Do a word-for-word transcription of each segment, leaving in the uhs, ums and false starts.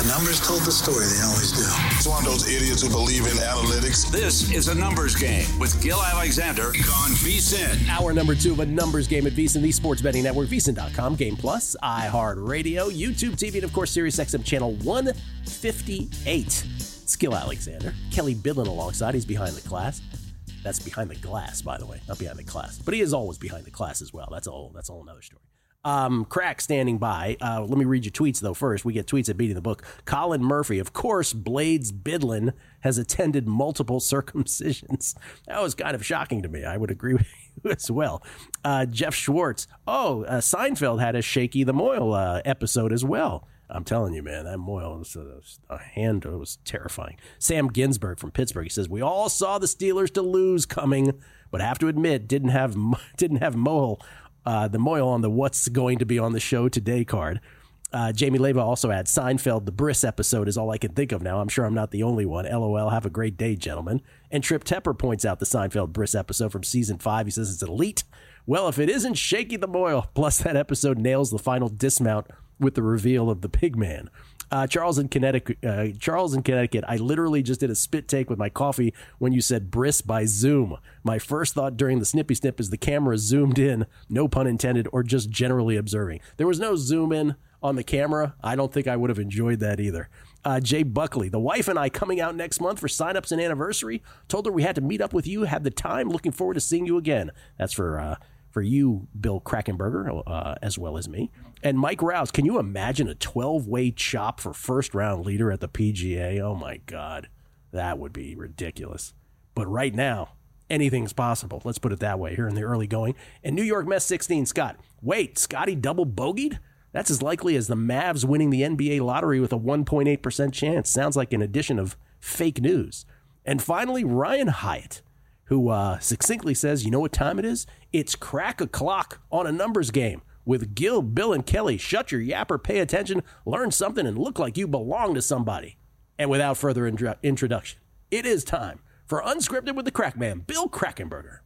The numbers told the story. They always do. It's one of those idiots who believe in analytics. This is A Numbers Game with Gil Alexander on VSiN. Hour number two of A Numbers Game at VSiN, the Sports Betting Network, V S I N dot com, Game Plus, iHeartRadio, YouTube T V, and of course, SiriusXM Channel one fifty-eight. It's Gil Alexander. Kelly Bidlin alongside. He's behind the glass. That's behind the glass, by the way, not behind the class. But he is always behind the class as well. That's all. That's all another story. Um, Crack standing by. Uh, let me read your tweets, though, first. We get tweets at Beating the Book. Colin Murphy, of course, Blades Bidlin has attended multiple circumcisions. That was kind of shocking to me. I would agree with you as well. Uh, Jeff Schwartz. Oh, uh, Seinfeld had a Shaky the Moyle uh, episode as well. I'm telling you, man, that Moyle was a, a hand. It was terrifying. Sam Ginsberg from Pittsburgh. He says, we all saw the Steelers to lose coming, but have to admit, didn't have, didn't have Moyle Uh, the Moyle on the what's going to be on the show today card. Uh, Jamie Leva also adds, Seinfeld, the Briss episode is all I can think of now. I'm sure I'm not the only one. LOL, have a great day, gentlemen. And Trip Tepper points out the Seinfeld Briss episode from season five. He says it's elite. Well, if it isn't Shaky the Moyle, plus that episode nails the final dismount with the reveal of the pig man. Uh, Charles in Connecticut, uh, Charles in Connecticut, I literally just did a spit take with my coffee when you said Briss by Zoom. My first thought during the snippy snip is the camera zoomed in, no pun intended, or just generally observing. There was no zoom in on the camera. I don't think I would have enjoyed that either. Uh, Jay Buckley, the wife and I coming out next month for signups and anniversary. Told her we had to meet up with you, had the time, looking forward to seeing you again. That's for uh, for you, Bill Krackenberger, uh, as well as me. And Mike Rouse, can you imagine a twelve-way chop for first-round leader at the P G A? Oh, my God. That would be ridiculous. But right now, anything's possible. Let's put it that way here in the early going. And New York Mets sixteen, Scott. Wait, Scotty double bogeyed? That's as likely as the Mavs winning the N B A lottery with a one point eight percent chance. Sounds like an addition of fake news. And finally, Ryan Hyatt, who uh, succinctly says, you know what time it is? It's crack o'clock on A Numbers Game with Gil, Bill, and Kelly. Shut your yapper, pay attention, learn something, and look like you belong to somebody. And without further intro- introduction, it is time for Unscripted with the Crack Man, Bill Krackenberger.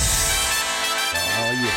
Oh, yeah.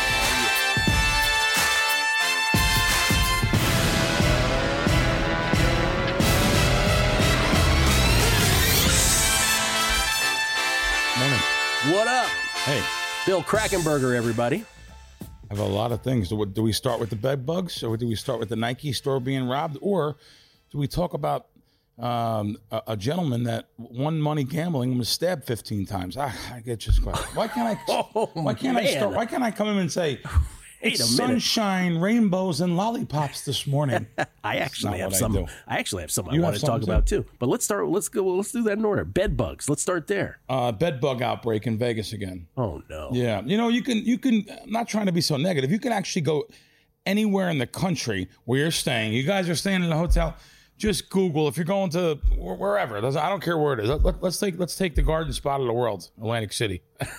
Morning. What up? Hey. Bill Krackenberger, everybody. I have a lot of things. Do, do we start with the bed bugs, or do we start with the Nike store being robbed, or do we talk about um, a, a gentleman that won money gambling and was stabbed fifteen times? I, I get just why can't I? Oh, why can't man. I start? Why can't I come in and say Wait it's a minute. sunshine, rainbows, and lollipops this morning? I actually have what I some. do. I, actually have some I You want have to talk some, about too. But let's start. Let's go. Let's do that in order. Bed bugs. Let's start there. Uh, bed bug outbreak in Vegas again. Oh no. Yeah, you know, you can, you can, I'm not trying to be so negative. You can actually go anywhere in the country where you're staying. You guys are staying in a hotel. Just Google if you're going to wherever. I don't care where it is. Let, let's take let's take the garden spot of the world, Atlantic City.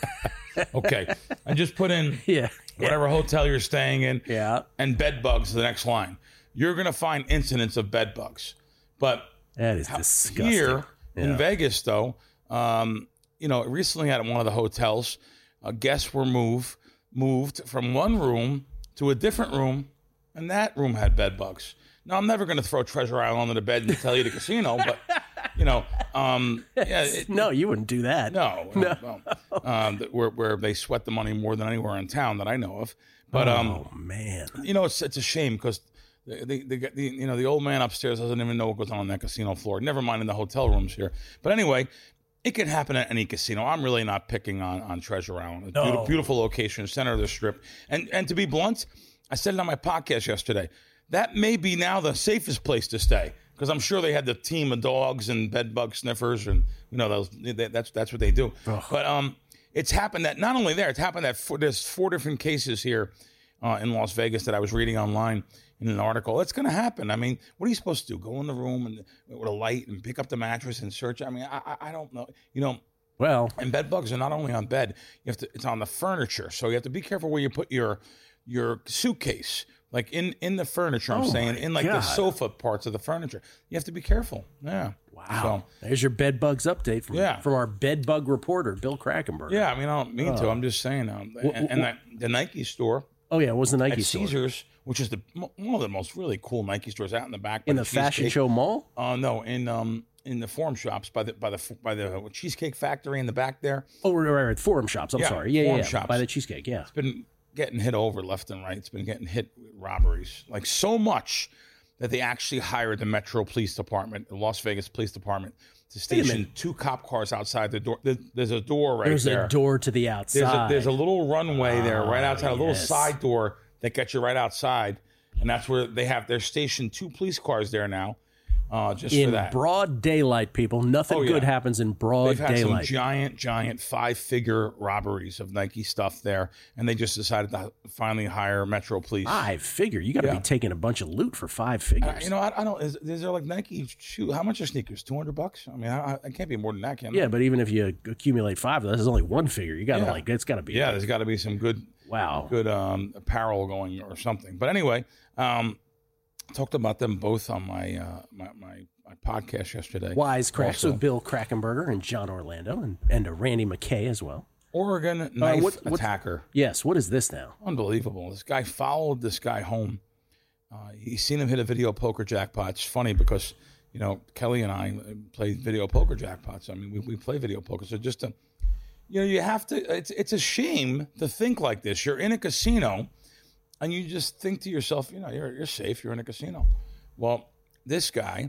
Okay, and just put in Yeah. whatever hotel you're staying in. Yeah. And bed bugs the next line. You're gonna find incidents of bed bugs, but That is disgusting. here in Yeah. Vegas, though, um, you know, recently at one of the hotels, uh, guests were moved moved from one room to a different room, and that room had bed bugs. Now, I'm never going to throw Treasure Island under the bed and tell you the casino, but, you know, um, yeah. It, No, you wouldn't do that. no. No. no. Um, where, where they sweat the money more than anywhere in town that I know of. But, um, oh man. you know, it's it's a shame because the, the, the, the you know the old man upstairs doesn't even know what goes on on that casino floor. Never mind in the hotel rooms here. But anyway, it can happen at any casino. I'm really not picking on, on Treasure Island. No. Beautiful, beautiful location, center of the strip. And and to be blunt, I said it on my podcast yesterday. That may be now the safest place to stay because I'm sure they had the team of dogs and bed bug sniffers, and you know those. They, that's that's what they do. Ugh. But um, it's happened that not only there, it's happened that four, there's four different cases here uh, in Las Vegas that I was reading online in an article. It's going to happen. I mean, what are you supposed to do? Go in the room and with a light and pick up the mattress and search? I mean, I I, I don't know. You know. Well, And bed bugs are not only on bed. You have to. It's on the furniture, so you have to be careful where you put your your suitcase. Like in, in the furniture, I'm Oh saying, my in like God. the sofa parts of the furniture. You have to be careful. Yeah. wow. There's your bed bugs update from, Yeah. from our bed bug reporter, Bill Krackenberger. So, yeah, I mean, I don't mean to. Oh. I'm just saying. Um, Wh- and and that, the Nike store Oh yeah, it was the Nike at store. Caesars which is the one of the most really cool Nike stores out in the back. In the, the Fashion Show Mall? Uh, no, in um in the Forum Shops by the by the by the Cheesecake Factory in the back there. Oh, right, right, right. Forum Shops. I'm yeah, sorry. Yeah, Forum yeah, Shops. By the Cheesecake. Yeah. It's been getting hit over left and right. It's been getting hit with robberies, like so much that they actually hired the Metro Police Department, the Las Vegas Police Department, to station two cop cars outside the door. There's a door right There's there. There's a door to the outside. There's a, there's a little runway there right outside, ah, a little yes. side door that gets you right outside. And that's where they have, they're stationed two police cars there now, uh, just in for that. broad daylight, people. Nothing Oh, yeah. good happens in broad They've had daylight. some giant, giant five-figure robberies of Nike stuff there, and they just decided to finally hire Metro Police. Five figure? You got to Yeah. be taking a bunch of loot for five figures. Uh, you know, I, I don't. Is, is there like Nike shoe? How much are sneakers? Two hundred bucks? I mean, I, I can't be more than that, can yeah, it? but even if you accumulate five, this is only one figure. You got to Yeah. like, it's got to be. Yeah, there's got to be some good, Wow. good um, apparel going or something. But anyway, um, I talked about them both on my uh, my, my my podcast yesterday. Wisecracks Also, with Bill Krackenberger and John Orlando and, and uh, Randy McKay as well. Oregon knife what- what- attacker. Yes, what is this now? Unbelievable. This guy followed this guy home. Uh, he's seen him hit a video poker jackpot. It's funny because, you know, Kelly and I play video poker jackpots. I mean, we, we play video poker. So just to, you know, you have to, it's, it's a shame to think like this. You're in a casino and you just think to yourself, you know, you're, you're safe. You're in a casino. Well, this guy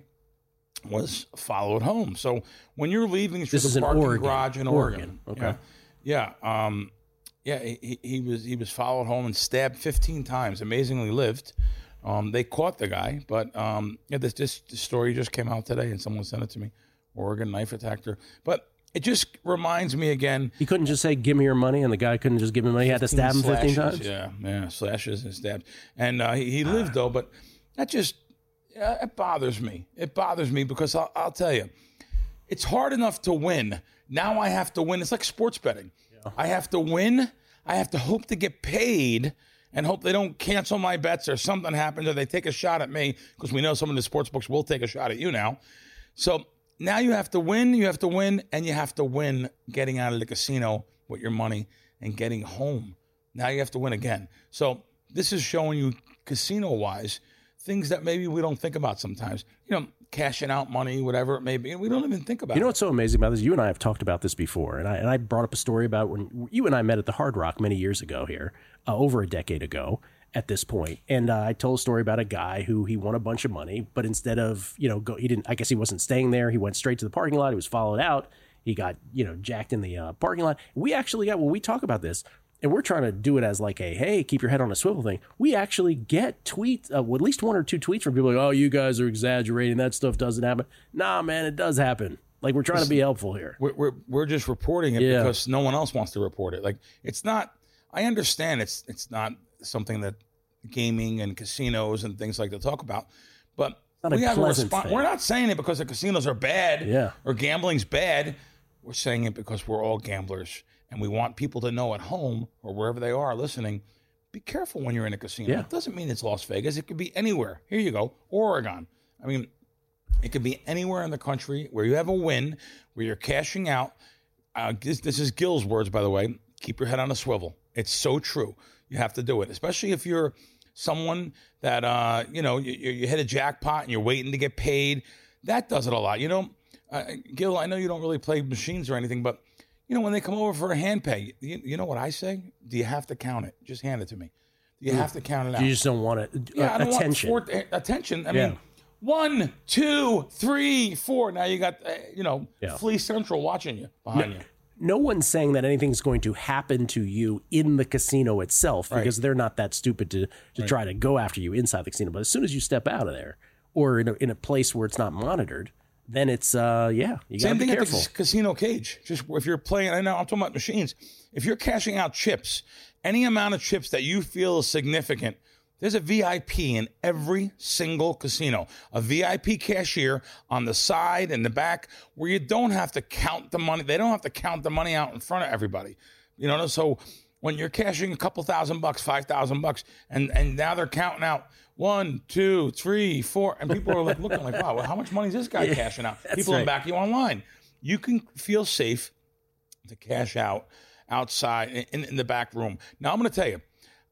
was followed home. So when you're leaving through This is the in parking Oregon. garage in Oregon. Oregon. Okay. Yeah. Yeah. Um, yeah, he, he was he was followed home and stabbed fifteen times. Amazingly lived. Um, they caught the guy, but um, yeah, this, this this story just came out today, and someone sent it to me. Oregon knife attacker. But it just reminds me again. He couldn't just say, give me your money, and the guy couldn't just give him money. He had to stab him fifteen slashes, times? Yeah, yeah, slashes and stabs. And uh, he, he lived, though, but that just, yeah, it bothers me. It bothers me because I'll, I'll tell you, it's hard enough to win. Now I have to win. It's like sports betting. Yeah. I have to win. I have to hope to get paid and hope they don't cancel my bets or something happens or they take a shot at me because we know some of the sports books will take a shot at you now. So now you have to win, you have to win, and you have to win getting out of the casino with your money and getting home. Now you have to win again. So this is showing you casino-wise things that maybe we don't think about sometimes. You know, cashing out money, whatever it may be. We don't even think about it. You know what's so amazing about this? You and I have talked about this before, and I and I brought up a story about when you and I met at the Hard Rock many years ago here, uh, over a decade ago at this point. And uh, I told a story about a guy who he won a bunch of money, but instead of, you know, go, he didn't, I guess he wasn't staying there. He went straight to the parking lot. He was followed out. He got, you know, jacked in the uh, parking lot. We actually got, when we talk about this, and we're trying to do it as like a, hey, keep your head on a swivel thing. We actually get tweets, uh, at least one or two tweets from people like, oh, you guys are exaggerating. That stuff doesn't happen. Nah, man, it does happen. Like, we're trying to be helpful here. We're, we're, we're just reporting it Yeah. because no one else wants to report it. Like, it's not, I understand it's it's not something that gaming and casinos and things like that talk about, but Not a we have a pleasant response. thing. We're not saying it because the casinos are bad Yeah. or gambling's bad. We're saying it because we're all gamblers and we want people to know at home or wherever they are listening, be careful when you're in a casino. Yeah. It doesn't mean it's Las Vegas. It could be anywhere. Here you go. Oregon. I mean, it could be anywhere in the country where you have a win, where you're cashing out. Uh, this, this is Gil's words, by the way. Keep your head on a swivel. It's so true. You have to do it, especially if you're someone that, uh, you know, you, you hit a jackpot and you're waiting to get paid. That does it a lot. You know, uh, Gil, I know you don't really play machines or anything, but, you know, when they come over for a hand pay, you, you know what I say? Do you have to count it? Just hand it to me. Do you have to count it out? You just don't want it. Yeah, I don't attention. want four, attention. I Yeah. mean, one, two, three, four. Now you got, uh, you know, Yeah. Flea Central watching you, behind you. No one's saying that anything's going to happen to you in the casino itself because they're not that stupid to, to try to go after you inside the casino. But as soon as you step out of there or in a, in a place where it's not monitored, then it's, uh, yeah, you got to Same be thing careful. at the casino cage. Just if you're playing, I know I'm talking about machines. If you're cashing out chips, any amount of chips that you feel is significant, there's a V I P in every single casino, a V I P cashier on the side and the back where you don't have to count the money. They don't have to count the money out in front of everybody. You know, so when you're cashing a couple thousand bucks, five thousand bucks, and, and now they're counting out one, two, three, four, and people are like looking like, wow, well, how much money is this guy Yeah, cashing out? that's People in right. back of you online. You can feel safe to cash out outside in, in the back room. Now, I'm going to tell you,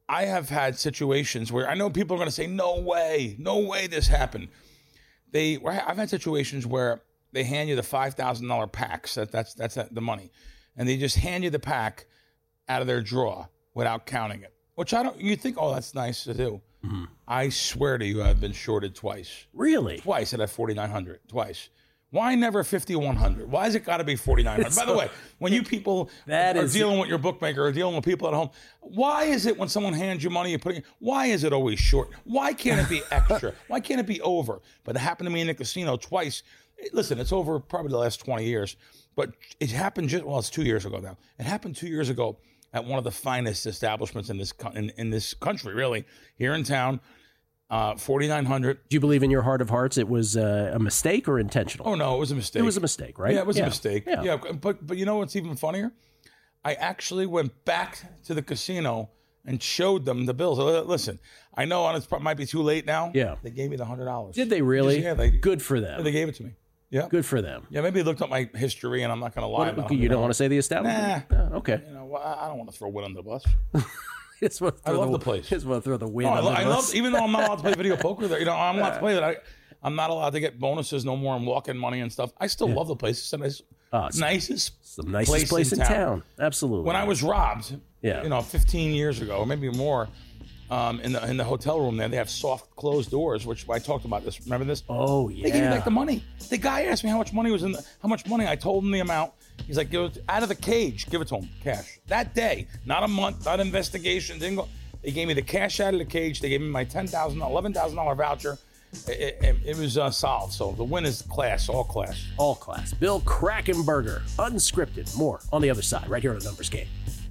I have had situations where I know people are going to say, no way, no way this happened. They, I've had situations where they hand you the five thousand dollars packs. That, that's that's the money. And they just hand you the pack out of their drawer without counting it, which I don't, you think, oh, that's nice to do. Mm-hmm. I swear to you, I've been shorted twice. Really? Twice at that forty-nine hundred, twice. Why never fifty-one hundred? Why has it got to be forty-nine hundred? By the way, when you people that are is... dealing with your bookmaker or dealing with people at home, why is it when someone hands you money, you're putting, why is it always short? Why can't it be extra? Why can't it be over? But it happened to me in the casino twice. Listen, it's over probably the last twenty years, but it happened just, well, it's two years ago now. It happened two years ago at one of the finest establishments in this in, in this country, really, here in town. Uh, forty-nine hundred. Do you believe in your heart of hearts it was uh, a mistake or intentional? Oh, no, it was a mistake. It was a mistake, right? Yeah, it was yeah. a mistake. Yeah. yeah, but but you know what's even funnier? I actually went back to the casino and showed them the bills. Listen, I know it might be too late now. Yeah. They gave me the one hundred dollars. Did they really? Just, yeah. They, Good for them. They gave it to me. Yeah. Good for them. Yeah, maybe they looked up my history, and I'm not going to lie What, about you it. You don't want to say the establishment? Nah. Oh, okay. You know, I don't want to throw wood under the bus. Just want to I love the, the place. Just want to throw the wind. Oh, I, under lo- the I bus. love, even though I'm not allowed to play video poker there, you know, I'm allowed to play that. I, I'm not allowed to get bonuses no more and walk-in money and stuff. I still yeah. love the place. It's the nice, oh, it's nicest, it's the nicest place, place in, in town. town. Absolutely. When I was robbed, yeah. you know, fifteen years ago, or maybe more, um, in the in the hotel room there, they have soft closed doors, which I talked about this. Remember this? Oh yeah. They gave me back the money. The guy asked me how much money was in the, how much money. I told him the amount. He's like, give it out of the cage. Give it to him, cash. That day, not a month, not investigation. Didn't go. They gave me the cash out of the cage. They gave me my ten thousand dollars, eleven thousand dollars voucher. It, it, it was uh, solved. So the win is class, all class. All class. Bill Krackomberger, unscripted. More on the other side, right here on A Numbers Game.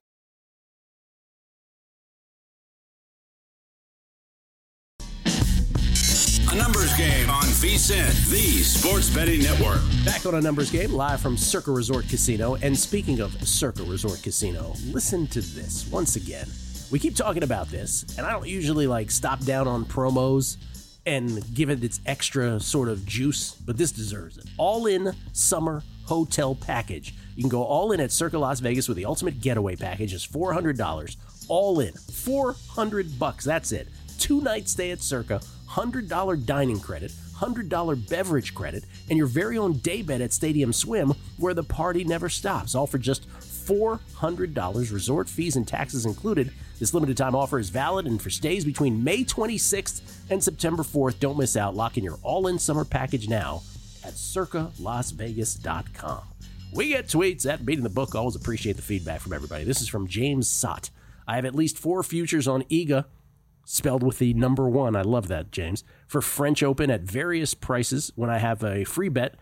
A Numbers Game on VSiN, the Sports Betting Network. Back on A Numbers Game, live from Circa Resort Casino. And speaking of Circa Resort Casino, listen to this once again. We keep talking about this, and I don't usually like stop down on promos and give it its extra sort of juice, but this deserves it. All-in summer hotel package. You can go all in at Circa Las Vegas with the ultimate getaway package. It's four hundred dollars. All in. four hundred bucks. That's it. Two night stay at Circa, one hundred dollars dining credit, one hundred dollars beverage credit, and your very own day bed at Stadium Swim, where the party never stops. All for just four hundred dollars. Resort fees and taxes included. This limited time offer is valid and for stays between May twenty-sixth and September fourth. Don't miss out. Lock in your all-in summer package now at circa las vegas dot com. We get tweets at Beating the Book. Always appreciate the feedback from everybody. This is from James Sott. I have at least four futures on E G A, spelled with the number one. I love that, James. For French Open at various prices when I have a free bet.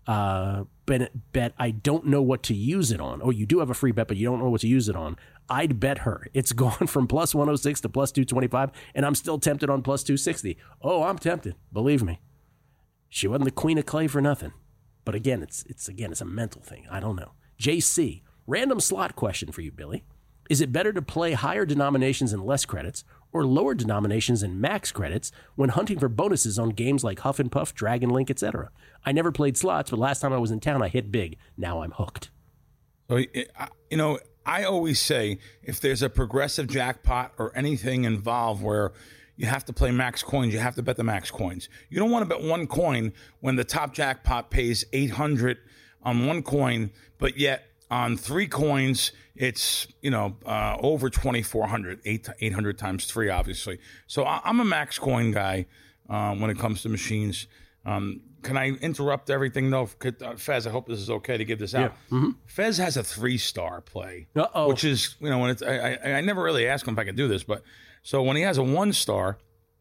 Uh, bet, bet I don't know what to use it on. Oh, you do have a free bet, but you don't know what to use it on. I'd bet her. It's gone from plus one oh six to plus two twenty-five, and I'm still tempted on plus two sixty. Oh, I'm tempted. Believe me. She wasn't the queen of clay for nothing. But again, it's it's again, it's a mental thing. I don't know. J C, random slot question for you, Billy. Is it better to play higher denominations and less credits, or lower denominations and max credits when hunting for bonuses on games like Huff and Puff, Dragon Link, et cetera? I never played slots, but last time I was in town, I hit big. Now I'm hooked. So, you know, I always say if there's a progressive jackpot or anything involved where you have to play max coins, you have to bet the max coins. You don't want to bet one coin when the top jackpot pays eight hundred on one coin, but yet on three coins, it's, you know, uh, over twenty-four hundred, eight, eight hundred times three, obviously. So I, I'm a max coin guy um, when it comes to machines. Um, can I interrupt everything, though? Uh, Fez, I hope this is okay to give this out. Yeah. Mm-hmm. Fez has a three-star play, Uh-oh. which is, you know, when it's, I, I, I never really ask him if I can do this, but so when he has a one-star,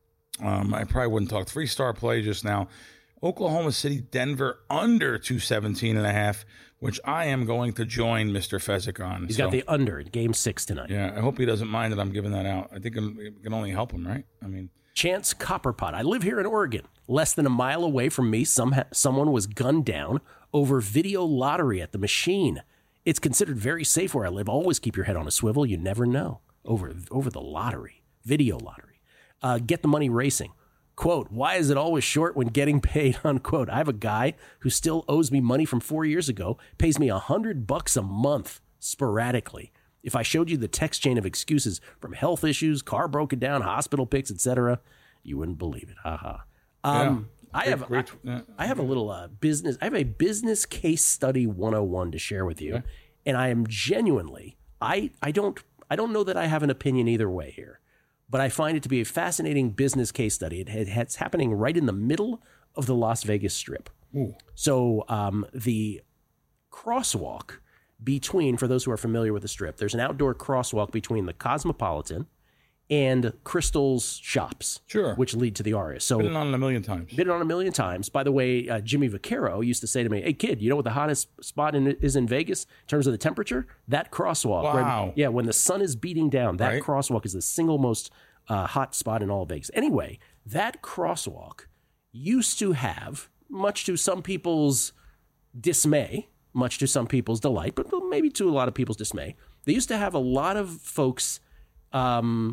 um, I probably wouldn't talk three-star play just now. Oklahoma City, Denver, under two seventeen and a half, which I am going to join Mister Fezzik on. He's so, got the under in game six tonight. Yeah, I hope he doesn't mind that I'm giving that out. I think it can only help him, right? I mean, Chance Copperpot. I live here in Oregon. Less than a mile away from me, some ha- someone was gunned down over video lottery at the machine. It's considered very safe where I live. Always keep your head on a swivel. You never know. Over, over the lottery, video lottery. Uh, get the money racing. Quote, why is it always short when getting paid, unquote. I have a guy who still owes me money from four years ago, pays me a hundred bucks a month sporadically. If I showed you the text chain of excuses from health issues, car broken down, hospital pics, et cetera, you wouldn't believe it. Haha. Um, yeah. I have great, I, yeah. I have a little uh, business. I have a business case study one oh one to share with you, okay. And I am genuinely. I I don't I don't know that I have an opinion either way here, but I find it to be a fascinating business case study. It, it, it's happening right in the middle of the Las Vegas Strip. Ooh. So um, the crosswalk between, for those who are familiar with the Strip, there's an outdoor crosswalk between the Cosmopolitan and Crystal's shops, sure, which lead to the Aria. So been on a million times. Been on a million times. By the way, uh, Jimmy Vaccaro used to say to me, "Hey kid, you know what the hottest spot in, is in Vegas in terms of the temperature? That crosswalk. Wow. When, yeah, when the sun is beating down, that right. crosswalk is the single most uh, hot spot in all of Vegas." Anyway, that crosswalk used to have, much to some people's dismay, much to some people's delight, but maybe to a lot of people's dismay, they used to have a lot of folks um,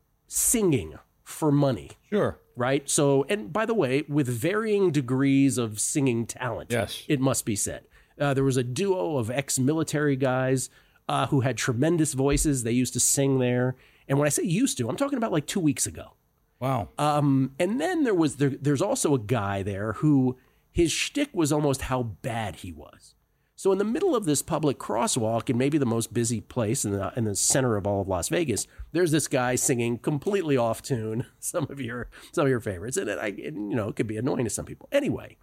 singing for money. Sure. Right? So, and by the way, with varying degrees of singing talent, yes, it must be said. Uh, there was a duo of ex-military guys uh, who had tremendous voices. They used to sing there. And when I say used to, I'm talking about like two weeks ago. Wow. Um, and then there was there, there's also a guy there who his shtick was almost how bad he was. So in the middle of this public crosswalk, and maybe the most busy place in the in the center of all of Las Vegas, there's this guy singing completely off tune some of your some of your favorites, and it, I, it, you know, it could be annoying to some people. Anyway,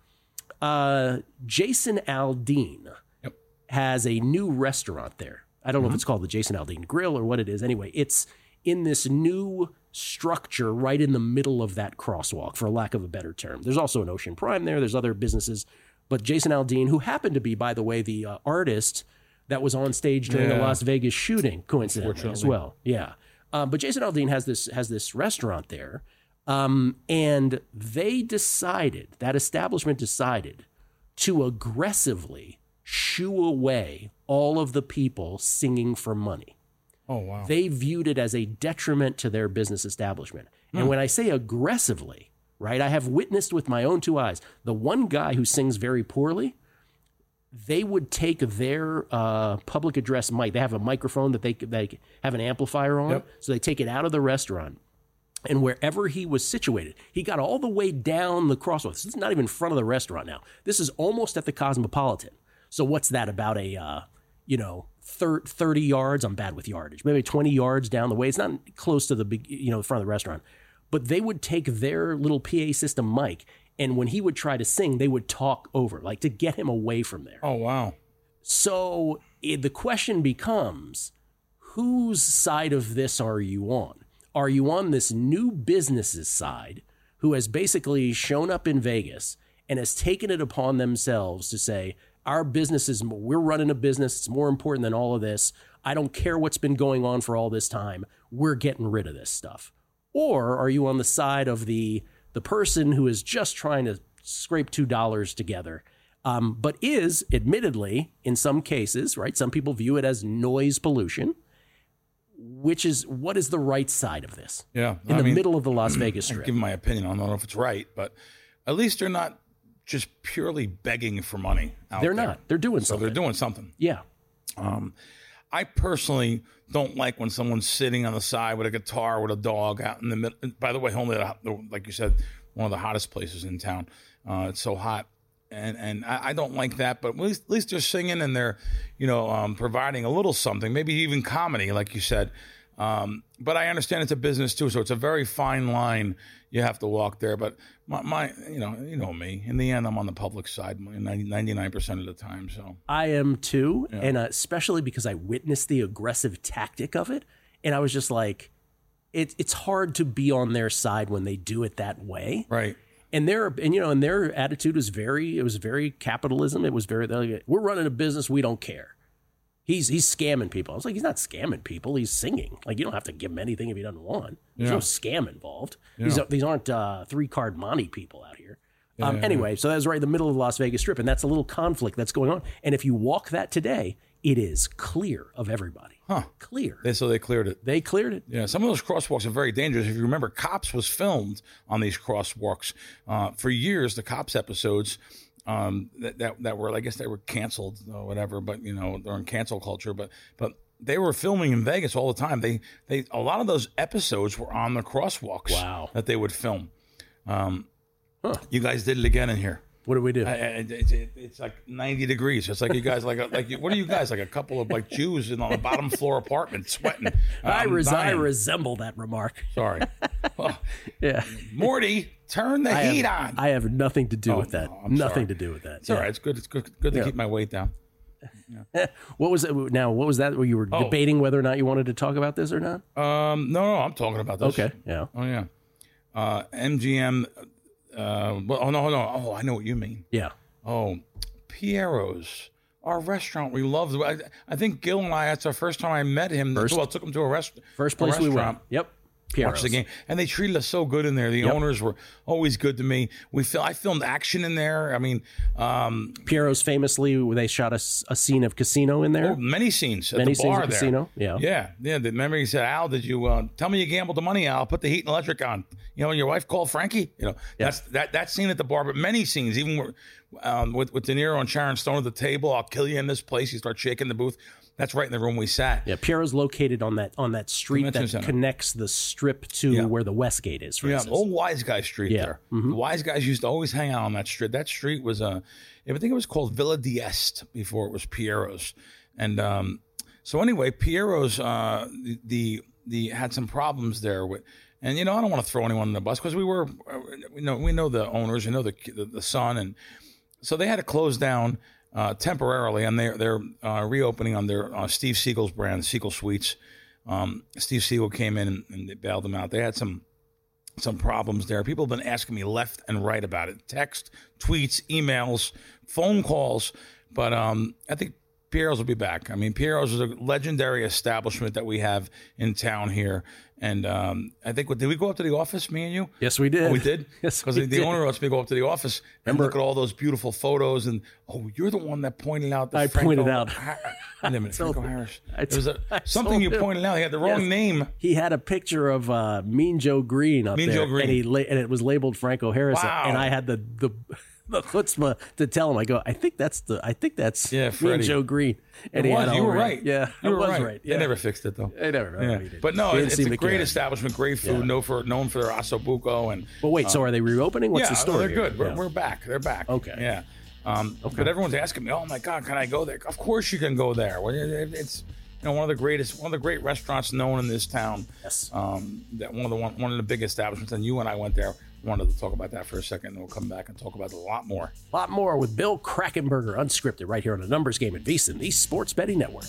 uh, Jason Aldean yep. has a new restaurant there. I don't mm-hmm. know if it's called the Jason Aldean Grill or what it is. Anyway, it's in this new structure right in the middle of that crosswalk, for lack of a better term. There's also an Ocean Prime there. There's other businesses. But Jason Aldean, who happened to be, by the way, the uh, artist that was on stage during yeah. the Las Vegas shooting, coincidentally as well. Yeah. Um, but Jason Aldean has this has this restaurant there. Um, and they decided, that establishment decided to aggressively shoo away all of the people singing for money. Oh, wow. They viewed it as a detriment to their business establishment. Hmm. And when I say aggressively, right, I have witnessed with my own two eyes, the one guy who sings very poorly, they would take their uh, public address mic. They have a microphone that they, they have an amplifier on. Yep. So they take it out of the restaurant. And wherever he was situated, he got all the way down the crosswalk. This is not even in front of the restaurant now. This is almost at the Cosmopolitan. So what's that, about a, uh, you know, thirty yards? I'm bad with yardage. Maybe twenty yards down the way. It's not close to the big, you know, the front of the restaurant. But they would take their little P A system mic, and when he would try to sing, they would talk over, like to get him away from there. Oh, wow. So it, the question becomes, whose side of this are you on? Are you on this new business's side, who has basically shown up in Vegas and has taken it upon themselves to say, our business is, we're running a business, it's more important than all of this. I don't care what's been going on for all this time. We're getting rid of this stuff. Or are you on the side of the the person who is just trying to scrape two dollars together, um, but is, admittedly, in some cases, right? Some people view it as noise pollution, which is, what is the right side of this? Yeah. In I the mean, middle of the Las Vegas I Strip. give my opinion. I don't know if it's right, but at least they're not just purely begging for money out They're there. not. They're doing So something. they're doing something. Yeah. Um, I personally don't like when someone's sitting on the side with a guitar with a dog out in the middle. By the way, only the, like you said, one of the hottest places in town. Uh, it's so hot, and and I, I don't like that. But at least, at least they're singing and they're, you know, um, providing a little something, maybe even comedy, like you said. Um, but I understand it's a business too, so it's a very fine line you have to walk there. But my, my you know, you know me. In the end, I'm on the public side ninety-nine percent of the time. So I am too, Yeah. and uh, especially because I witnessed the aggressive tactic of it, and I was just like, it, it's hard to be on their side when they do it that way. right. And their and you know, and their attitude was very, it was very capitalism. It was very, like, we're running a business, we don't care. He's he's scamming people. I was like, he's not scamming people. He's singing. Like, you don't have to give him anything if he doesn't want. There's Yeah. no scam involved. Yeah. These these aren't uh, three card Monty people out here. Yeah, um, yeah, anyway, so that was right in the middle of the Las Vegas Strip, and that's a little conflict that's going on. And if you walk that today, it is clear of everybody. Huh. Clear. They, so they cleared it. They cleared it. Yeah, some of those crosswalks are very dangerous. If you remember, Cops was filmed on these crosswalks uh, for years. The Cops episodes um, that, that that were, I guess, they were canceled or whatever. But you know, they're in cancel culture. But but they were filming in Vegas all the time. They they a lot of those episodes were on the crosswalks. Wow. That they would film. Um, huh. You guys did it again in here. What did we do? I, I, it's, it's like ninety degrees. It's like you guys like a, like you, what are you guys like a couple of like Jews in on a bottom floor apartment sweating. I, I'm res- I dying. resemble that remark. Sorry. Oh, Yeah. Morty, turn the I heat have, on. I have nothing to do Oh, with that. no, I'm nothing sorry. to do with that. It's all right. It's good. It's good. Good to Yeah. keep my weight down. What was it now? What was that? Where you were Oh. debating whether or not you wanted to talk about this or not? Um, no, no, I'm talking about this. Okay. Yeah. Oh yeah. Uh, M G M. Uh, well, oh no, no. Oh, I know what you mean. Yeah. Oh, Piero's, our restaurant we loved. I, I think Gil and I, that's our first time I met him. First- well, took him to a, rest, First a place we restaurant. went. Yep. Watched Piero's. the game, and they treated us so good in there. The Yep. owners were always good to me. We fil- I filmed action in there. I mean, um, Piero's famously, they shot a, s- a scene of Casino in there. oh, many scenes at Many the scenes bar of there. Casino, yeah. yeah, yeah. The memory he said, "Al, did you uh, tell me you gambled the money? Al, put the heat and electric on." You know, and your wife called Frankie. You know, that's that that scene at the bar. But many scenes, even where, um, with with De Niro and Sharon Stone at the table. I'll kill you in this place. You start shaking the booth. That's right in the room we sat. Yeah, Piero's located on that on that street Convention that Center. connects the Strip to Yeah. where the Westgate is. For Yeah, instance. old Wise Guy Street Yeah. there. Mhm. The Wise Guys used to always hang out on that street. That street was uh, I think it was called Villa d'Este before it was Piero's. And um, so anyway, Piero's uh, the, the the had some problems there with, and you know I don't want to throw anyone on the bus because we were, uh, we know we know the owners, we know the the, the son, and so they had to close down. Uh, temporarily, and they're they're uh, reopening on their uh, Steve Siegel's brand, Siegel Sweets. Um, Steve Siegel came in and, and they bailed them out. They had some some problems there. People have been asking me left and right about it: text, tweets, emails, phone calls. But um, I think Piero's will be back. I mean, Piero's is a legendary establishment that we have in town here. And um, I think, did we go up to the office, me and you? Yes, we did. Oh, we did? Yes, Because we the, the did. owner lets me go up to the office and Remember- look at all those beautiful photos. And, oh, you're the one that pointed out that I Franco, pointed out. Ha- Wait a minute, told Franco him. Harris. I It was a, I something told you him. pointed out. He had the wrong Yes. name. He had a picture of uh, Mean Joe Green up Mean there, Joe Green. and he la- and it was labeled Franco Harris, Wow. and I had the the the chutzpah to tell him. I go, I think that's the, I think that's Yeah, Mean Freddie. Joe Green, and It he was. had You all were red. right. Yeah, you I were was right. right. They Yeah. never fixed it, though. They never. Yeah. we did. But no, We didn't it's, seem it's a to great care. establishment, great food, Yeah. known for known for their ossobuco and. But wait, so are they reopening? What's yeah, the story? they're here? good. We're, Yeah. we're back. They're back. Okay. Yeah. Um, But everyone's asking me, "Oh my God, can I go there?" Of course you can go there. Well, it- It's you know one of the greatest, one of the great restaurants known in this town. Yes. Um, that one of the one, one of the big establishments, and you and I went there. Wanted to talk about that for a second, and we'll come back and talk about it a lot more. A lot more with Bill Krakenberger, unscripted, right here on the Numbers Game at VEASAN, the Sports Betting Network.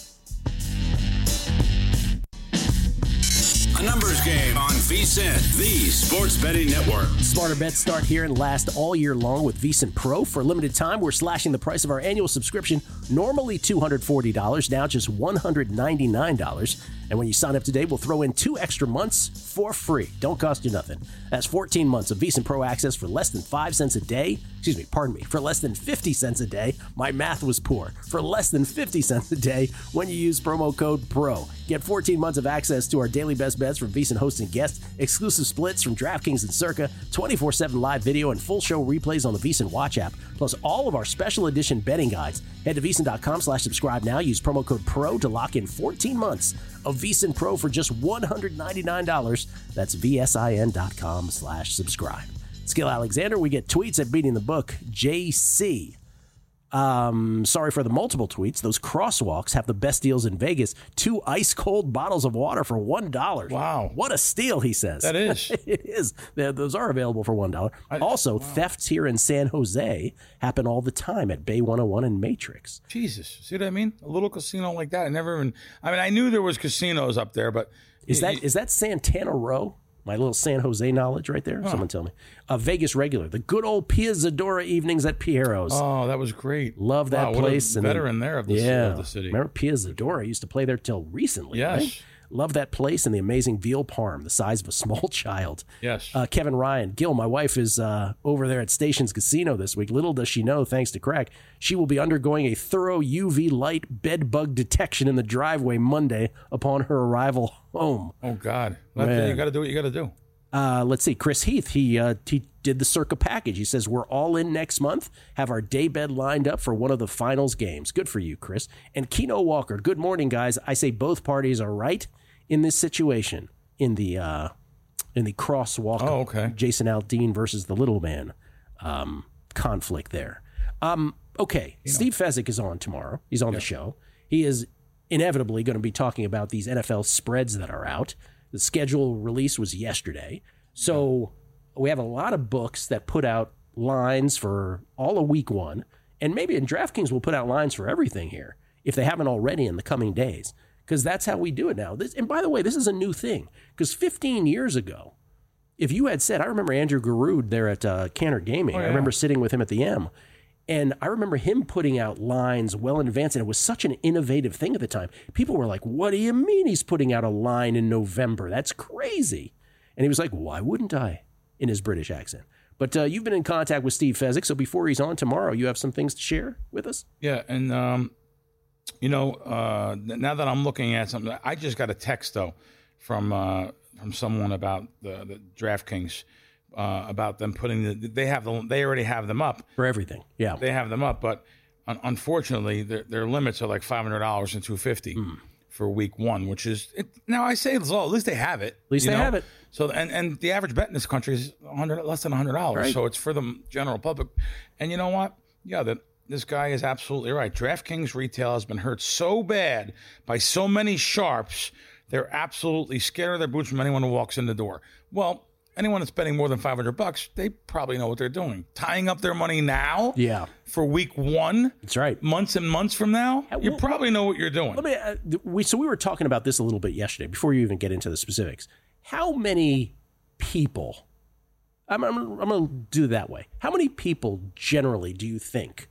A numbers game on VSiN, the Sports Betting Network. Smarter bets start here and last all year long with VEASAN Pro. For a limited time, we're slashing the price of our annual subscription, normally two hundred forty dollars, now just one hundred ninety-nine dollars. And when you sign up today, we'll throw in two extra months for free. Don't cost you nothing. That's fourteen months of VEASAN Pro access for less than five cents a day. Excuse me, pardon me, for less than fifty cents a day. My math was poor. For less than fifty cents a day when you use promo code PRO. Get fourteen months of access to our daily best bets from VEASAN hosts and guests, exclusive splits from DraftKings and Circa, twenty-four seven live video, and full show replays on the VEASAN Watch app, plus all of our special edition betting guides. Head to VEASAN.com slash subscribe now. Use promo code PRO to lock in fourteen months of VEASAN Pro for just one hundred ninety-nine dollars. That's VSIN.com slash subscribe. Skill Alexander, we get tweets at Beating the Book. J C. Um, sorry for the multiple tweets. Those crosswalks have the best deals in Vegas. Two ice cold bottles of water for one dollar. Wow. What a steal, he says. That is. It is. They're- Those are available for one dollar. I- Also, wow. thefts here in San Jose happen all the time at Bay one oh one and Matrix. Jesus, see what I mean? A little casino like that. I never even. I mean, I knew there was casinos up there, but Is y- that is that Santana Row? My little San Jose knowledge right there. Someone tell me. A Vegas regular. The good old Pia Zadora evenings at Piero's. Oh, that was great. Love that Wow, what a place. And then- veteran there of the, yeah. of the city. Remember Pia Zadora used to play there till recently. Yes. Right? Love that place and the amazing veal parm, the size of a small child. Yes. Uh, Kevin Ryan, Gil, my wife is uh, over there at Stations Casino this week. Little does she know, thanks to Crack, she will be undergoing a thorough U V light bed bug detection in the driveway Monday upon her arrival home. Oh God, That- Man. you got to do what you got to do. Uh, let's see. Chris Heath, he uh, he did the Circa package. He says, we're all in next month, have our day bed lined up for one of the finals games. Good for you, Chris. And Keno Walker, good morning, guys. I say both parties are right in this situation, in the uh, in the crosswalk. Oh, okay. Jason Aldean versus the little man um, conflict there. Um, okay, you know. Steve Fezzik is on tomorrow. He's on yep. the show. He is inevitably going to be talking about these N F L spreads that are out. The schedule release was yesterday. So we have a lot of books that put out lines for all of week one. And maybe in DraftKings we'll put out lines for everything here, if they haven't already in the coming days. Because that's how we do it now. This, and by the way, this is a new thing. Because fifteen years ago, if you had said, I remember Andrew Garud there at uh, Cantor Gaming. Oh, yeah. I remember sitting with him at the M. And I remember him putting out lines well in advance, and it was such an innovative thing at the time. People were like, what do you mean he's putting out a line in November? That's crazy. And he was like, why wouldn't I? In his British accent. But uh, you've been in contact with Steve Fezzik, so before he's on tomorrow, you have some things to share with us? Yeah, and, um, you know, uh, now that I'm looking at something, I just got a text, though, from uh, from someone about the, the DraftKings. Uh, about them putting the, they have the, they already have them up for everything. Yeah, they have them up, but un- unfortunately, their, their limits are like five hundred dollars and two fifty mm. for week one, which is it, now I say it's all. At least they have it. At least they know? have it. So and, and the average bet in this country is one hundred less than a hundred dollars. Right. So it's for the general public. And you know what? Yeah, that this guy is absolutely right. DraftKings retail has been hurt so bad by so many sharps. They're absolutely scared of their boots from anyone who walks in the door. Well. Anyone that's betting more than five hundred bucks, they probably know what they're doing. Tying up their money now yeah. for week one. That's right. Months and months from now, you well, probably know what you're doing. Let me, uh, we, so we were talking about this a little bit yesterday before you even get into the specifics. How many people, I'm, I'm, I'm going to do it that way. How many people generally do you think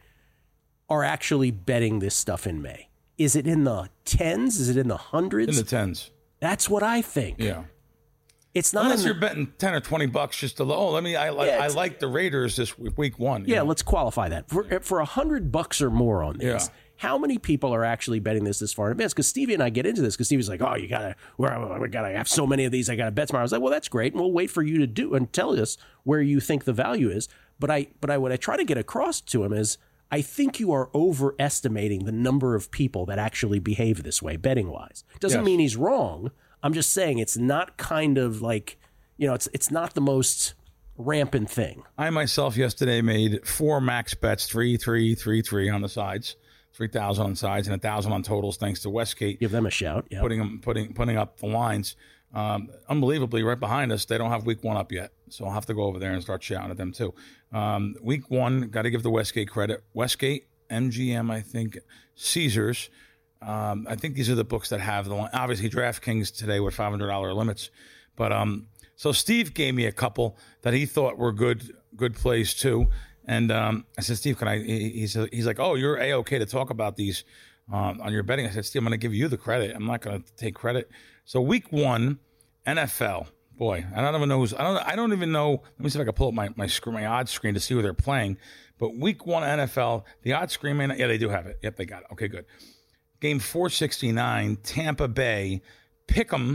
are actually betting this stuff in May? Is it in the tens? Is it in the hundreds? In the tens. That's what I think. Yeah. It's not unless in, you're betting ten or twenty bucks just to oh let me I like yeah, I like the Raiders this week, week one. Yeah, know? Let's qualify that for for a hundred bucks or more on this. Yeah. How many people are actually betting this this far in advance? Because Stevie and I get into this because Stevie's like, oh, you gotta we're, we gotta have so many of these. I gotta bet tomorrow. I was like, well, that's great, and we'll wait for you to do and tell us where you think the value is. But I but I what I try to get across to him is I think you are overestimating the number of people that actually behave this way betting wise. Doesn't yes. mean he's wrong. I'm just saying it's not kind of like. You know, it's it's not the most rampant thing. I myself yesterday made four max bets, three, three, three, three on the sides, three thousand on sides, and a thousand on totals. Thanks to Westgate, give them a shout. Yep. Putting them, putting putting up the lines. Um, unbelievably, right behind us, they don't have week one up yet, so I'll have to go over there and start shouting at them too. Um, week one, got to give the Westgate credit. Westgate, M G M, I think, Caesars. Um, I think these are the books that have the line. Obviously, DraftKings today with five hundred dollars limits, but um. So Steve gave me a couple that he thought were good good plays too, and um, I said, Steve, can I? He, he's he's like, oh, you're a-okay to talk about these um, on your betting. I said, Steve, I'm going to give you the credit. I'm not going to take credit. So week one, N F L. Boy, I don't even know who's. I don't. I don't even know. Let me see if I can pull up my my screen, my odds screen to see who they're playing. But week one N F L, the odds screen, man, yeah, they do have it. Yep, they got it. Okay, good. Game four sixty-nine, Tampa Bay, Pick'em.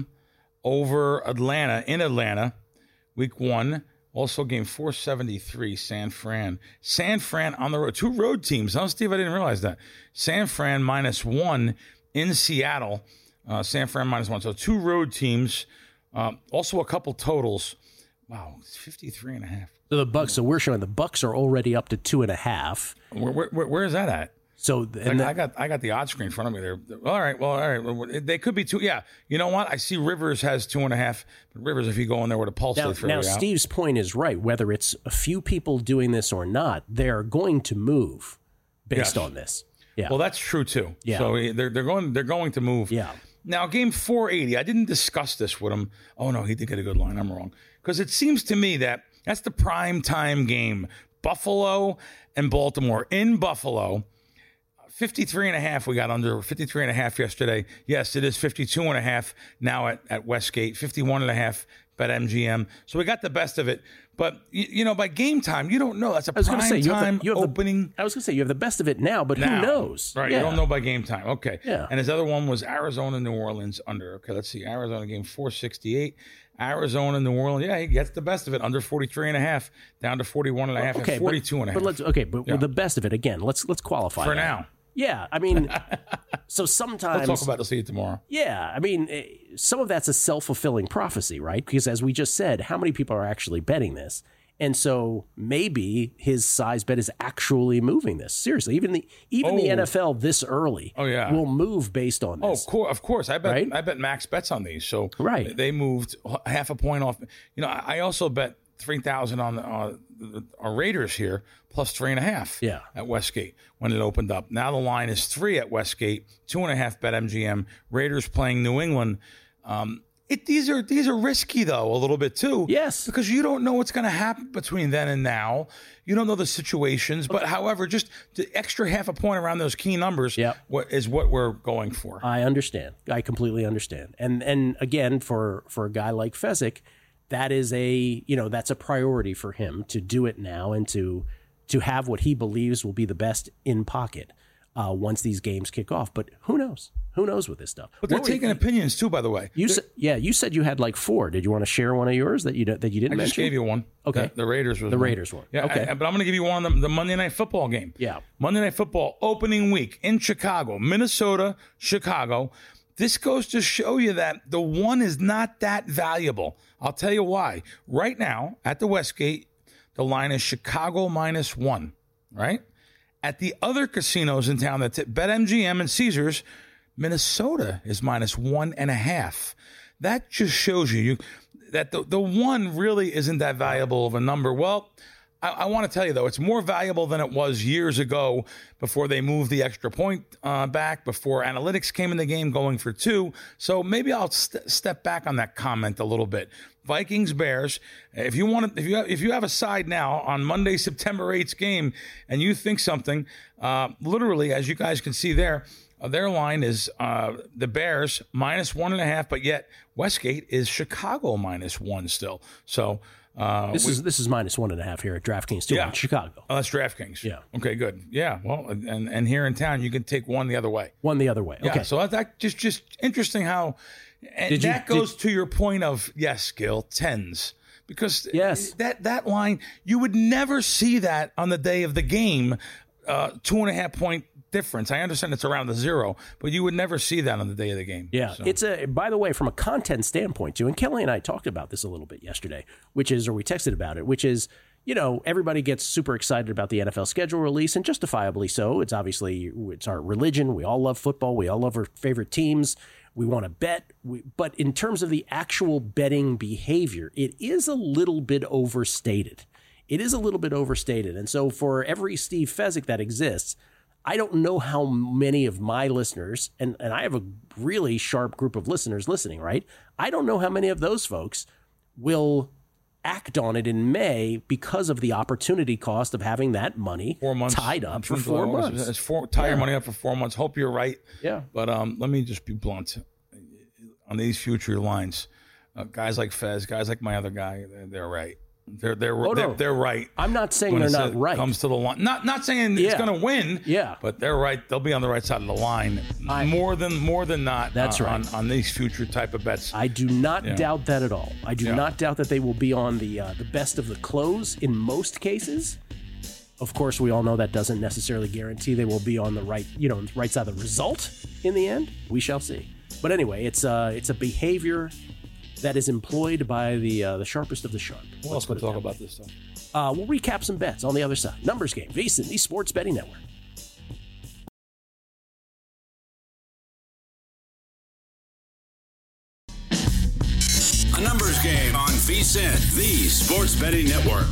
Over Atlanta, in Atlanta, week one. Also, game four seventy-three, San Fran. San Fran on the road. Two road teams. Huh, Steve? I didn't realize that. San Fran minus one in Seattle. Uh, San Fran minus one. So two road teams. Um, also, a couple totals. Wow, it's fifty-three and a half. So the Bucks, so we're showing the Bucks are already up to two and a half. Where, where, where is that at? So and like, the, I got I got the odds screen in front of me there. All right, well, all right. Well, they could be two. Yeah, you know what? I see Rivers has two and a half. But Rivers, if you go in there with a pulse, now, they throw now you out. Steve's point is right. Whether it's a few people doing this or not, they're going to move based yes. on this. Yeah. Well, that's true too. Yeah. So they're they're going they're going to move. Yeah. Now, game four eighty. I didn't discuss this with him. Oh no, he did get a good line. I'm wrong because it seems to me that that's the prime time game. Buffalo and Baltimore in Buffalo. fifty-three and a half we got under, fifty-three and a half yesterday. Yes, it is fifty-two and a half now at, at Westgate, fifty-one and a half bet M G M. So we got the best of it. But, you, you know, by game time, you don't know. That's a prime say, you time you have the, opening. I was going to say, you have the best of it now, but now, who knows? Right, yeah. You don't know by game time. Okay. Yeah. And his other one was Arizona, New Orleans under. Okay, let's see. Arizona game four sixty-eight. Arizona, New Orleans. Yeah, he gets the best of it. Under forty-three and a half, down to forty-one and a half, okay, and forty-two but, and a half. But let's okay, but Yeah. with the best of it again. Let's let's qualify For that. now. Yeah, I mean, so sometimes We'll talk about the see it tomorrow. Yeah, I mean, eh, some of that's a self-fulfilling prophecy, right? Because as we just said, how many people are actually betting this? And so maybe his size bet is actually moving this. Seriously, even the even the Oh. N F L this early Oh, yeah. will move based on Oh, this. of course, of course. I bet Right? I bet max bets on these. So Right. they moved half a point off. You know, I I also bet three thousand on the uh, the- our Raiders here plus three and a half. Yeah. At Westgate when it opened up. Now the line is three at Westgate, two and a half bet M G M. Raiders playing New England. Um, It, these are these are risky though a little bit too. Yes. because you don't know what's going to happen between then and now. You don't know the situations. But however, just the extra half a point around those key numbers Yep. what is what we're going for. I understand. I completely understand. And and again, for for a guy like Fezzik, that is a you know that's a priority for him to do it now and to to have what he believes will be the best in pocket uh, once these games kick off. But who knows? Who knows with this stuff? But they're What were taking you, opinions too, by the way. you They're- said, yeah, you said you had like four. Did you want to share one of yours that you don't- that you didn't I just mention? gave you one. Okay. The, the Raiders was The one. Raiders one. Yeah. Okay. I- but I'm going to give you one of the, the Monday Night Football game. Yeah. Monday Night Football opening week in Chicago, Minnesota, Chicago. This goes to show you that the one is not that valuable. I'll tell you why. Right now at the Westgate, the line is Chicago minus one. Right. At the other casinos in town, that's at BetMGM and Caesars, Minnesota is minus one and a half. That just shows you, you that the, the one really isn't that valuable of a number. Well, I, I want to tell you, though, it's more valuable than it was years ago before they moved the extra point uh, back, before analytics came in the game going for two. So maybe I'll st- step back on that comment a little bit. Vikings, Bears. If you want to, if you have, if you have a side now on Monday, September eighth game, and you think something, uh, literally, as you guys can see there, uh, their line is uh, the Bears minus one and a half, but yet Westgate is Chicago minus one still. So uh, This we- is this is minus one and a half here at DraftKings too Yeah. in Chicago. oh, that's DraftKings. Yeah. Okay, good. Yeah. Well, and and here in town, you can take one the other way. One the other way. Yeah. Okay. So that, that just just interesting how, and Did you- that goes to your point of yes, Gil, tens. Because Yes. that that line, you would never see that on the day of the game, uh, two and a half point difference. I understand it's around the zero, but you would never see that on the day of the game. Yeah, So- it's a. By the way, from a content standpoint too, and Kelly and I talked about this a little bit yesterday, which is, or we texted about it, which is, you know, everybody gets super excited about the N F L schedule release, and justifiably so. It's obviously it's our religion. We all love football. We all love our favorite teams. We want to bet. We, but in terms of the actual betting behavior, it is a little bit overstated. It is a little bit overstated, and so for every Steve Fezzik that exists, I don't know how many of my listeners, and, and I have a really sharp group of listeners listening, right? I don't know how many of those folks will act on it in May because of the opportunity cost of having that money four months tied up for It's four it's- months. It's four, tie your Yeah. money up for four months. Hope you're right. Yeah. But um, let me just be blunt on these future lines. Uh, guys like Fez, guys like my other guy, they're, they're right. They're they're Oh, they're, no. they're right. I'm not saying when they're it not says- right. Comes to the line. Not not saying it's Yeah. going to win. Yeah. But they're right. They'll be on the right side of the line I- more than more than not. That's uh, right. On, on these future type of bets. I do not Yeah. doubt that at all. I do Yeah. not doubt that they will be on the uh, the best of the close in most cases. Of course, we all know that doesn't necessarily guarantee they will be on the right, you know, right side of the result in the end. We shall see. But anyway, it's uh, it's a behavior that is employed by the uh, the sharpest of the sharp. What else can we talk about this stuff? Uh, we'll recap some bets on the other side. Numbers game, VSiN, the Sports Betting Network. A numbers game on VSiN, the Sports Betting Network.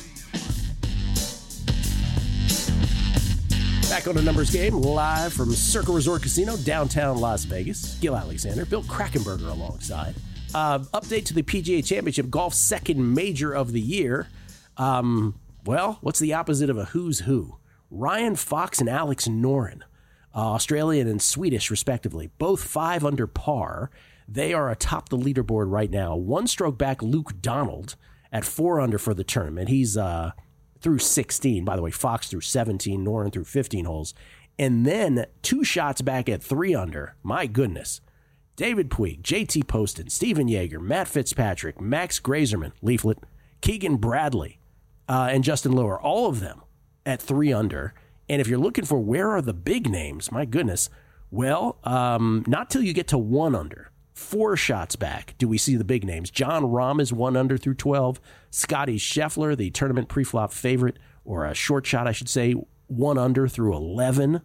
Back on a numbers game, live from Circle Resort Casino, downtown Las Vegas. Gil Alexander, Bill Krackenberger alongside. Uh, update to the P G A Championship, golf's second major of the year. Um, well, what's the opposite of a who's who? Ryan Fox and Alex Noren, uh, Australian and Swedish respectively, both five under par. They are atop the leaderboard right now. One stroke back, Luke Donald at four under for the tournament. He's uh, through sixteen. By the way, Fox through seventeen, Noren through fifteen holes. And then two shots back at three under. My goodness. David Puig, J T Poston, Steven Yeager, Matt Fitzpatrick, Max Grazerman, Leaflet, Keegan Bradley, uh, and Justin Lower, all of them at three under. And if you're looking for where are the big names, my goodness, well, um, not till you get to one under. Four shots back do we see the big names. John Rahm is one under through twelve. Scotty Scheffler, the tournament pre-flop favorite, or a short shot, I should say, one under through eleven.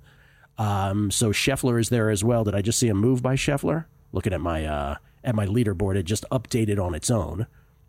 Um, so Scheffler is there as well. Did I just see a move by Scheffler? Looking at my uh, at my leaderboard, it just updated on its own.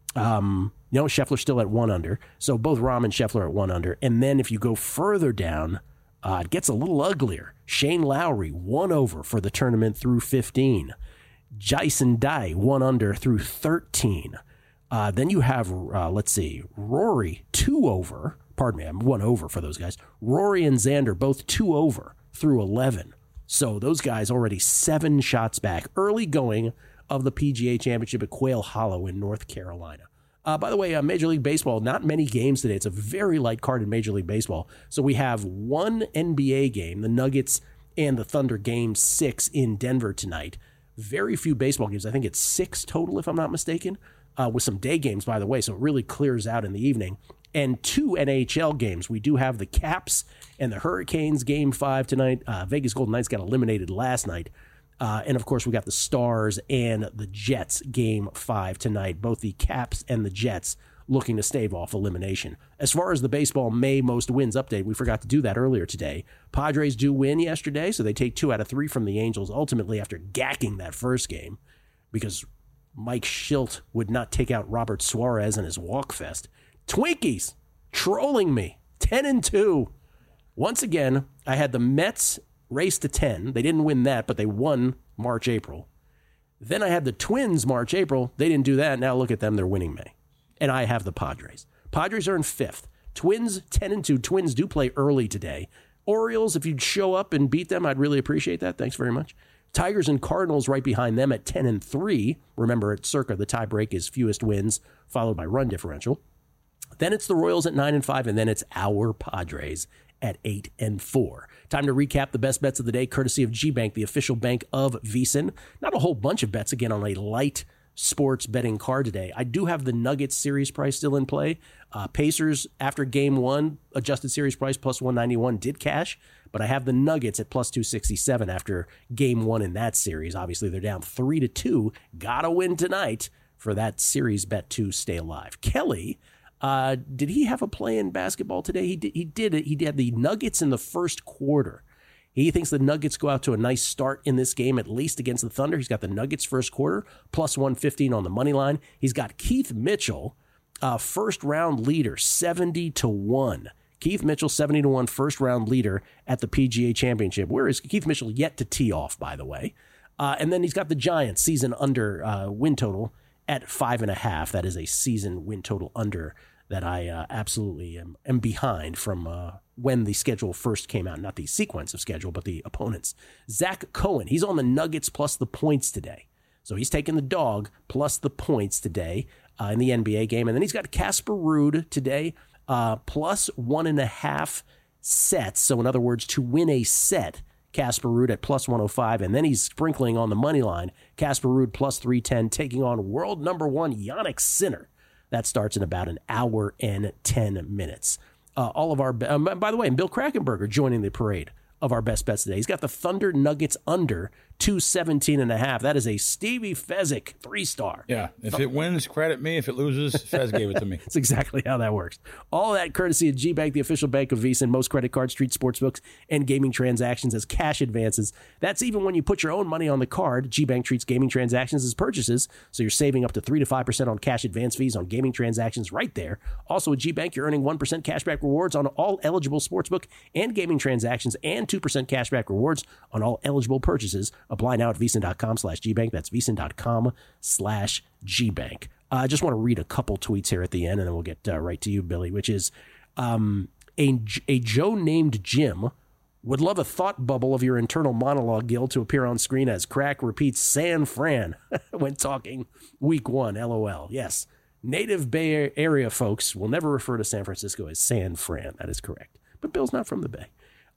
Um, you know, Scheffler's still at one under. So both Rahm and Scheffler at one under. And then if you go further down, uh, it gets a little uglier. Shane Lowry, one over for the tournament through fifteen. Jason Day, one under through thirteen. Uh, then you have, uh, let's see, Rory, two over. Pardon me, I'm one over for those guys. Rory and Xander, both two over through eleven. So those guys already seven shots back. Early going of the P G A Championship at Quail Hollow in North Carolina. Uh, by the way, uh, Major League Baseball, not many games today. It's a very light card in Major League Baseball. So we have one N B A game, the Nuggets and the Thunder game six in Denver tonight. Very few baseball games. I think it's six total, if I'm not mistaken, uh, with some day games, by the way. So it really clears out in the evening. And two N H L games. We do have the Caps and the Hurricanes game five tonight. Uh, Vegas Golden Knights got eliminated last night. Uh, and, of course, we got the Stars and the Jets game five tonight. Both the Caps and the Jets looking to stave off elimination. As far as the baseball May most wins update, we forgot to do that earlier today. Padres do win yesterday, so they take two out of three from the Angels, ultimately after gacking that first game because Mike Schilt would not take out Robert Suarez in his walk fest. Twinkies trolling me, ten and two. Once again, I had the Mets race to ten. They didn't win that, but they won March, April. Then I had the Twins March, April. They didn't do that. Now look at them. They're winning May. And I have the Padres. Padres are in fifth. Twins ten and two. Twins do play early today. Orioles, if you'd show up and beat them, I'd really appreciate that. Thanks very much. Tigers and Cardinals right behind them at ten and three. Remember, at Circa, the tiebreak is fewest wins, followed by run differential. Then it's the Royals at nine and five, and then it's our Padres at eight and four. Time to recap the best bets of the day, courtesy of G-Bank, the official bank of VSiN. Not a whole bunch of bets, again, on a light sports betting card today. I do have the Nuggets series price still in play. Uh, Pacers, after game one, adjusted series price plus one ninety-one did cash, but I have the Nuggets at plus two sixty-seven after game one in that series. Obviously, they're down three to two. Gotta win tonight for that series bet to stay alive. Kelly, uh, did he have a play in basketball today? He did. He did it. He did the Nuggets in the first quarter. He thinks the Nuggets go out to a nice start in this game, at least against the Thunder. He's got the Nuggets first quarter, plus one fifteen on the money line. He's got Keith Mitchell, uh, first round leader, seventy to one. Keith Mitchell, seventy to one, first round leader at the P G A Championship. Where is Keith Mitchell yet to tee off, by the way? Uh, and then he's got the Giants season under uh, win total at five and a half. That is a season win total under that I uh, absolutely am, am behind from uh, when the schedule first came out. Not the sequence of schedule, but the opponents. Zach Cohen, he's on the Nuggets plus the points today. So he's taking the dog plus the points today uh, in the N B A game. And then he's got Casper Ruud today uh, plus one and a half sets. So in other words, to win a set, Casper Ruud at plus one oh five. And then he's sprinkling on the money line. Casper Ruud plus three ten, taking on world number one Jannik Sinner. That starts in about an hour and ten minutes. Uh, all of our, um, by the way, Bill Krakenberger joining the parade of our best bets today. He's got the Thunder Nuggets under two seventeen and a half. That is a Stevie Fezzik three-star. Yeah, if it wins, credit me. If it loses, Fez gave it to me. That's exactly how that works. All of that courtesy of G-Bank, the official bank of VSiN, most credit cards, street sportsbooks, and gaming transactions as cash advances. That's even when you put your own money on the card. G-Bank treats gaming transactions as purchases, so you're saving up to three to five percent on cash advance fees on gaming transactions right there. Also, at G-Bank, you're earning one percent cashback rewards on all eligible sportsbook and gaming transactions and two percent cashback rewards on all eligible purchases. Apply now at VSiN.com slash GBank. That's VSiN.com slash GBank. I uh, just want to read a couple tweets here at the end, and then we'll get uh, right to you, Billy, which is um, a, a Joe named Jim would love a thought bubble of your internal monologue, Gil, to appear on screen as Crack repeats San Fran when talking week one. LOL. Yes. Native Bay Area folks will never refer to San Francisco as San Fran. That is correct. But Bill's not from the Bay.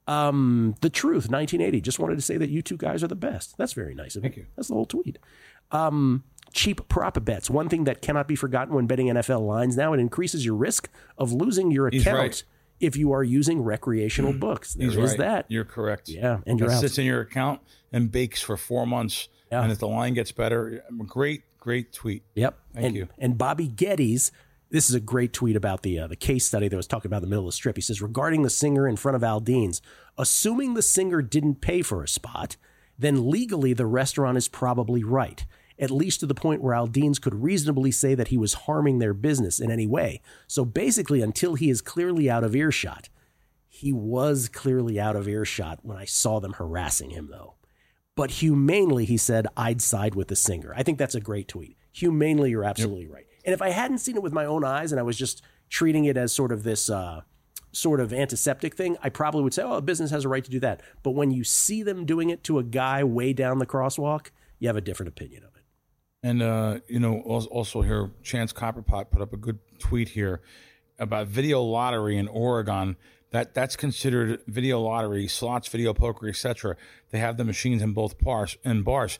Um, The Truth, nineteen eighty. Just wanted to say that you two guys are the best. That's very nice of you. Thank you. That's the whole tweet. Um, cheap prop bets. One thing that cannot be forgotten when betting N F L lines now, it increases your risk of losing your He's account right. if you are using recreational books. There He's is right. that. You're correct. Yeah, and you're That out. sits in your account and bakes for four months. Yeah. And if the line gets better, great, great tweet. Yep. Thank and, you. And Bobby Geddes, this is a great tweet about the uh, the case study that was talking about in the middle of the strip. He says, regarding the singer in front of Aldean's, assuming the singer didn't pay for a spot, then legally the restaurant is probably right, at least to the point where Aldean's could reasonably say that he was harming their business in any way. So basically, until he is clearly out of earshot, he was clearly out of earshot when I saw them harassing him, though. But humanely, he said, I'd side with the singer. I think that's a great tweet. Humanely, you're absolutely yep. right. And if I hadn't seen it with my own eyes and I was just treating it as sort of this uh, sort of antiseptic thing, I probably would say, oh, a business has a right to do that. But when you see them doing it to a guy way down the crosswalk, you have a different opinion of it. And, uh, you know, also here, Chance Copperpot put up a good tweet here about video lottery in Oregon. That That's considered video lottery, slots, video poker, et cetera. They have the machines in both bars. In bars.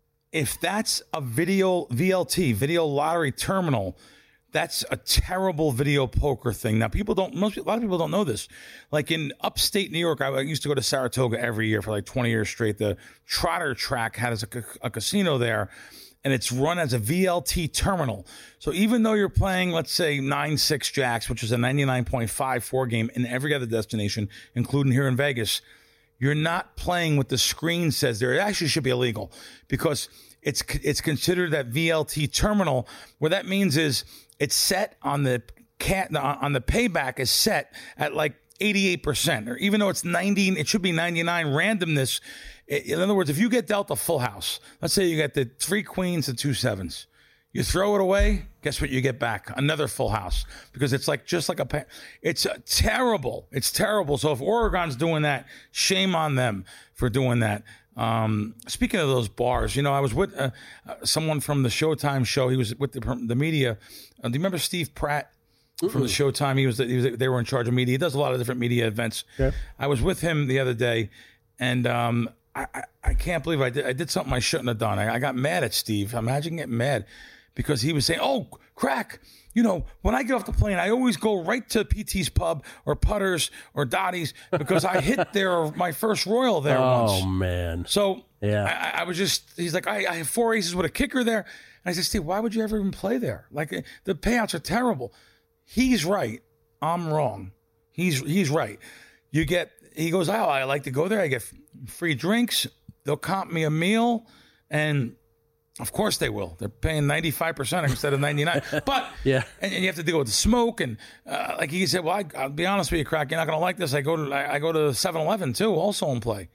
If that's a video V L T, video lottery terminal, that's a terrible video poker thing. Now, people don't, most, a lot of people don't know this. Like in upstate New York, I used to go to Saratoga every year for like twenty years straight. The Trotter Track has a, a casino there, and it's run as a V L T terminal. So even though you're playing, let's say, nine six jacks, which is a ninety-nine point five four game in every other destination, including here in Vegas, you're not playing what the screen says there. It actually should be illegal because it's it's considered that V L T terminal. What that means is it's set on the cat on the payback is set at like eighty-eight percent, or even though it's ninety, it should be ninety-nine randomness. In other words, if you get dealt a full house, let's say you get the three queens and two sevens, you throw it away, guess what you get back? Another full house, because it's like just like a, it's a terrible. It's terrible. So if Oregon's doing that, shame on them for doing that. Um, speaking of those bars, you know, I was with uh, uh, someone from the Showtime show. He was with the, the media. Uh, do you remember Steve Pratt? Mm-hmm. From the Showtime? He was, the, he was. They were in charge of media. He does a lot of different media events. Yeah. I was with him the other day, and um, I, I, I can't believe I did. I did something I shouldn't have done. I, I got mad at Steve. Imagine getting mad because he was saying, "Oh, crack! You know, when I get off the plane, I always go right to P T's Pub or Putters or Dottie's because I hit their my first Royal there oh, once." Oh man! So yeah, I, I was just. He's like, I, I have four aces with a kicker there, and I said, "Steve, why would you ever even play there? Like the payouts are terrible." He's right. I'm wrong. He's he's right. You get. He goes, "Oh, I like to go there. I get free drinks. They'll comp me a meal, and." Of course they will. They're paying ninety-five percent instead of ninety-nine. But, yeah. and, and you have to deal with the smoke. And uh, like he said, well, I, I'll be honest with you, Crack, you're not going to like this. I go to I, I go to seven eleven too, also and play.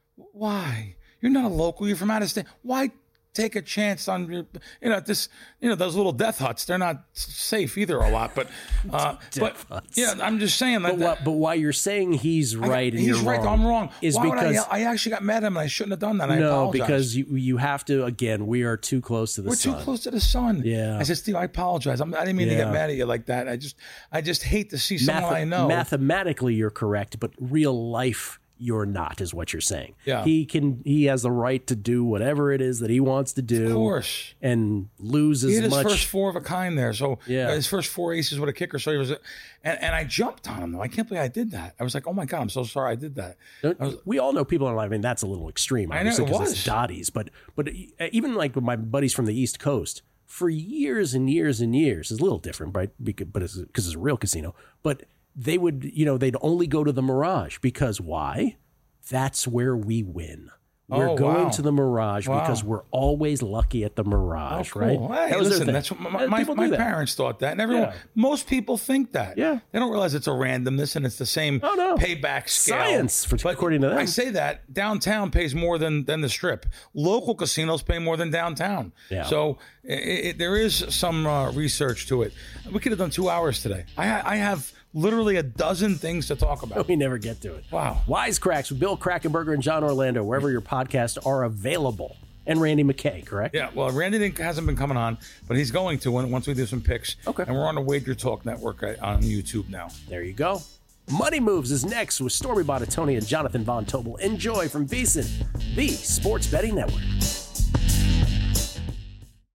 Why? You're not a local. You're from out of state. Why take a chance on your, you know, this, you know, those little death huts? They're not safe either a lot. But, uh, but huts. Yeah, I'm just saying that. But, what, but why you're saying he's right I, and he's you're right, wrong I'm wrong. is why because would I, I actually got mad at him and I shouldn't have done that. I no, apologize. because you you have to. Again, we are too close to the We're sun. We're too close to the sun. Yeah. I said, Steve, I apologize. I'm, I didn't mean yeah. to get mad at you like that. I just, I just hate to see someone Math- I know. Mathematically, you're correct, but real life. You're not, is what you're saying. Yeah. He can. He has the right to do whatever it is that he wants to do. Of course. And lose he as had much. His first four of a kind there. So yeah. his first four aces with a kicker. So he was, and, and I jumped on him though. I can't believe I did that. I was like, oh my God, I'm so sorry I did that. I was, we all know people in life. I mean, that's a little extreme. I know it was. It's Dottie's, but but even like with my buddies from the East Coast, for years and years and years, it's a little different, right? Because, but it's because it's a real casino. But they would, you know, they'd only go to the Mirage because why? That's where we win. We're oh, going wow. to the Mirage wow. because we're always lucky at the Mirage, oh, cool. right? Hey, that was listen, that's what my, my, my that. parents thought that, and everyone, yeah. most people think that. Yeah, they don't realize it's a randomness and it's the same oh, no. payback scale. Science, for, but according to them. I say that downtown pays more than than the Strip. Local casinos pay more than downtown. Yeah. So it, it, there is some uh, research to it. We could have done two hours today. I, I have. Literally a dozen things to talk about. We never get to it. Wow. Wisecracks with Bill Krackomberger and John Orlando, wherever your podcasts are available. And Randy McKay, correct? Yeah, well, Randy didn't, hasn't been coming on, but he's going to when, once we do some picks. Okay. And we're on the Wager Talk Network on YouTube now. There you go. Money Moves is next with Stormy Bonatoni and Jonathan Von Tobel. Enjoy from VSiN, the Sports Betting Network.